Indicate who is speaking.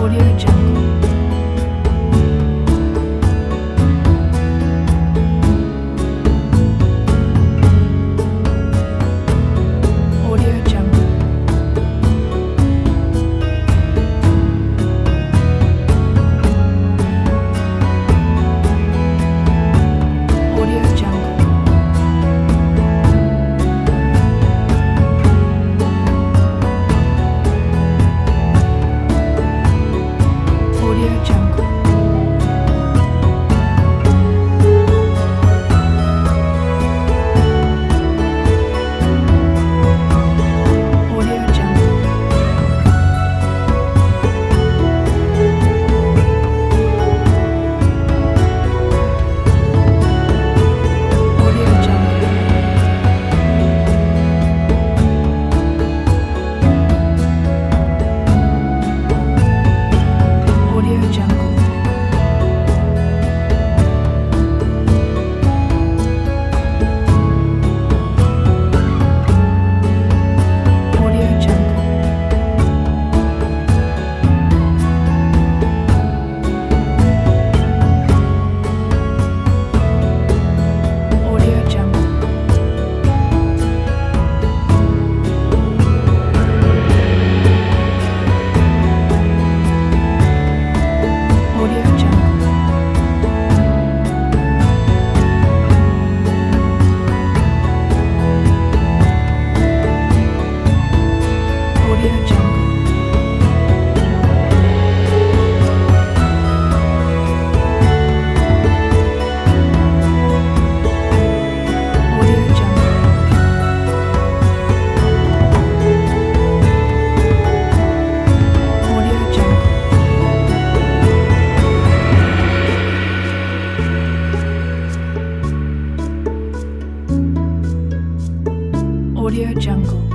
Speaker 1: Audio Jungle. Audio Jungle. Audio Jungle. Audio Jungle. Audio Jungle. Audio Jungle. Audio Jungle. Audio Jungle. Audio Jungle. Audio Jungle. Audio Jungle. Audio Jungle. Audio Jungle. Audio Jungle.